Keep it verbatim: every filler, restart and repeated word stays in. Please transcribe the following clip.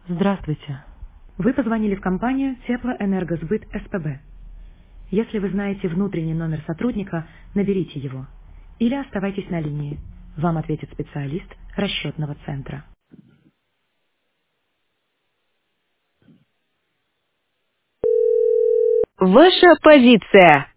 Здравствуйте. Вы позвонили в компанию Теплоэнергосбыт СПБ. Если вы знаете внутренний номер сотрудника, наберите его. Или оставайтесь на линии. Вам ответит специалист расчетного центра. Ваша позиция.